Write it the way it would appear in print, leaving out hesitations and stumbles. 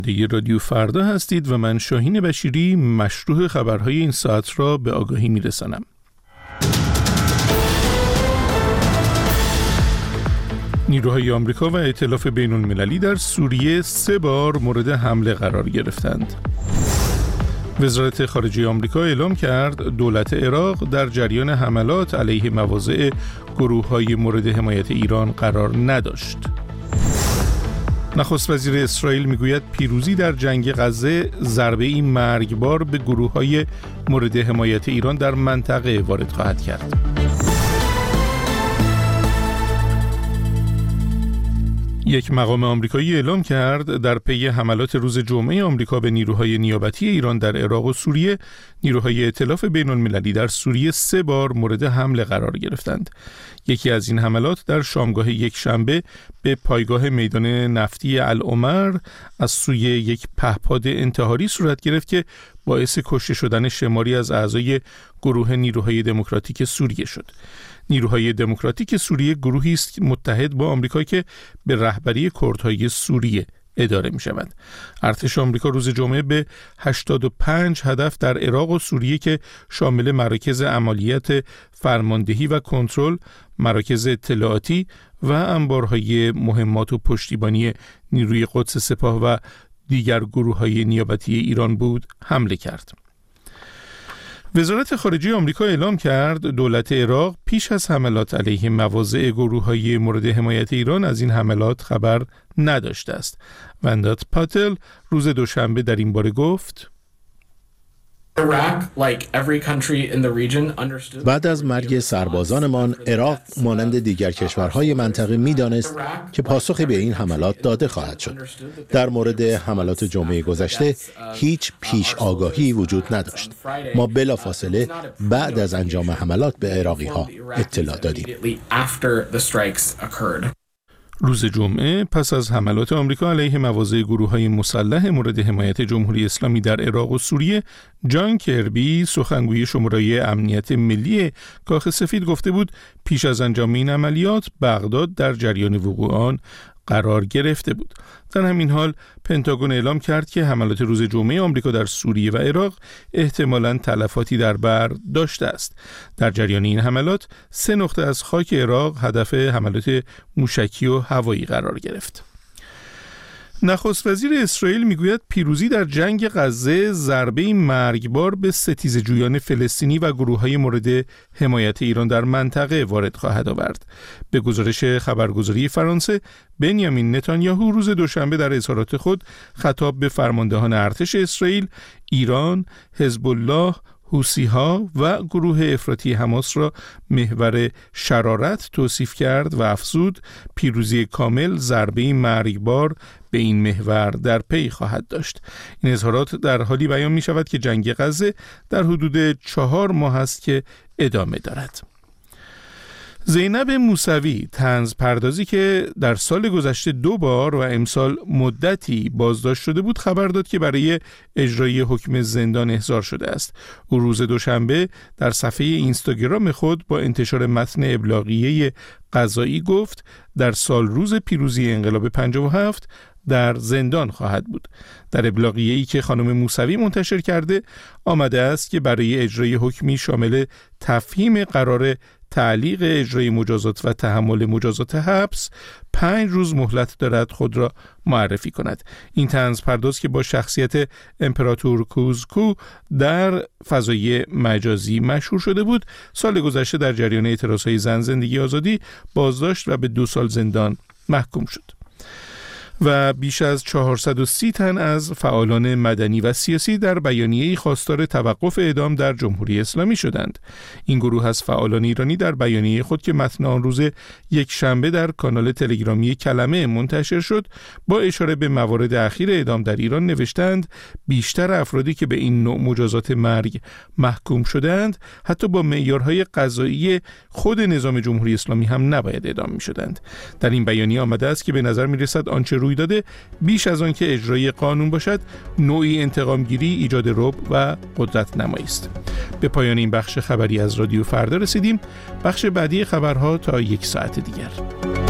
دیگه رادیو فردا هستید و من شاهین بشیری مشروح خبرهای این ساعت را به آگاهی میرسانم. نیروهای آمریکا و ائتلاف بین‌المللی در سوریه 3 بار مورد حمله قرار گرفتند. وزارت خارجه آمریکا اعلام کرد دولت عراق در جریان حملات علیه مواضع گروه‌های مورد حمایت ایران قرار نداشت. نخست وزیر اسرائیل میگوید پیروزی در جنگ غزه ضربه‌ای مرگبار به گروه‌های مورد حمایت ایران در منطقه وارد خواهد کرد. یک مقام آمریکایی اعلام کرد در پی حملات روز جمعه آمریکا به نیروهای نیابتی ایران در عراق و سوریه، نیروهای ائتلاف بین‌المللی در سوریه 3 بار مورد حمله قرار گرفتند. یکی از این حملات در شامگاه یک شنبه به پایگاه میدان نفتی العمر از سوی یک پهپاد انتحاری صورت گرفت که باعث کشته شدن شماری از اعضای گروه نیروهای دموکراتیک سوریه شد. نیروهای دموکراتیک سوریه گروهی است متحد با آمریکا که به رهبری کردهای سوریه اداره می شود. ارتش آمریکا روز جمعه به 85 هدف در عراق و سوریه که شامل مراکز عملیات فرماندهی و کنترل، مراکز اطلاعاتی و انبارهای مهمات و پشتیبانی نیروی قدس سپاه و دیگر گروه‌های نیابتی ایران بود حمله کرد. وزارت خارجه آمریکا اعلام کرد دولت عراق پیش از حملات علیه مواضع گروه‌های مورد حمایت ایران از این حملات خبر نداشته است. وندات پاتل روز دوشنبه در این باره گفت: بعد از مرگ سربازانمان، عراق مانند دیگر کشورهای منطقه می‌دانست که پاسخی به این حملات داده خواهد شد. در مورد حملات جمعه گذشته هیچ پیش آگاهی وجود نداشت. ما بلافاصله بعد از انجام حملات به عراقی‌ها اطلاع دادیم. روز جمعه پس از حملات آمریکا علیه مواضع گروه‌های مسلح مورد حمایت جمهوری اسلامی در عراق و سوریه، جان کربی سخنگوی شورای امنیت ملی کاخ سفید گفته بود پیش از انجام این عملیات بغداد در جریان وقوع آن قرار گرفته بود. در همین حال پنتاگون اعلام کرد که حملات روز جمعه آمریکا در سوریه و عراق احتمالاً تلفاتی در بر داشته است. در جریان این حملات 3 نقطه از خاک عراق هدف حملات موشکی و هوایی قرار گرفت. نخست وزیر اسرائیل میگوید پیروزی در جنگ غزه ضربه‌ای مرگبار به ستیزجویان فلسطینی و گروه‌های مورد حمایت ایران در منطقه وارد خواهد آورد. به گزارش خبرگزاری فرانسه، بنیامین نتانیاهو روز دوشنبه در اظهارات خود خطاب به فرماندهان ارتش اسرائیل، ایران، حزب الله، حوثی‌ها و گروه افراطی حماس را محور شرارت توصیف کرد و افزود پیروزی کامل ضربه‌ای مرگبار به این محور در پی خواهد داشت. این اظهارات در حالی بیان می شود که جنگ غزه در حدود 4 ماه است که ادامه دارد. زینب موسوی طنز پردازی که در سال گذشته 2 بار و امسال مدتی بازداشت شده بود خبر داد که برای اجرای حکم زندان احضار شده است. او روز دوشنبه در صفحه اینستاگرام خود با انتشار متن ابلاغیه قضایی گفت در سال روز پیروزی انقلاب 57 در زندان خواهد بود. در ابلاغیه‌ای که خانم موسوی منتشر کرده آمده است که برای اجرای حکمی شامل تفهیم قرار تعلیق اجرای مجازات و تحمل مجازات حبس 5 روز مهلت دارد خود را معرفی کند. این طنز پرداز که با شخصیت امپراتور کوزکو در فضای مجازی مشهور شده بود، سال گذشته در جریان اعتراضهای زن زندگی آزادی بازداشت و به 2 سال زندان محکوم شد. و بیش از 430 تن از فعالان مدنی و سیاسی در بیانیه‌ای خواستار توقف اعدام در جمهوری اسلامی شدند. این گروه از فعالان ایرانی در بیانیه خود که متن آن روز یک شنبه در کانال تلگرامی کلمه منتشر شد، با اشاره به موارد اخیر اعدام در ایران نوشتند بیشتر افرادی که به این نوع مجازات مرگ محکوم شدند حتی با معیارهای قضایی خود نظام جمهوری اسلامی هم نباید اعدام می‌شدند. در این بیانیه آمده است که به نظر می‌رسد آنچه روی داده بیش از آن که اجرای قانون باشد نوعی انتقامگیری، ایجاد رعب و قدرت نمایی است. به پایان این بخش خبری از رادیو فردا رسیدیم. بخش بعدی خبرها تا 1 ساعت دیگر.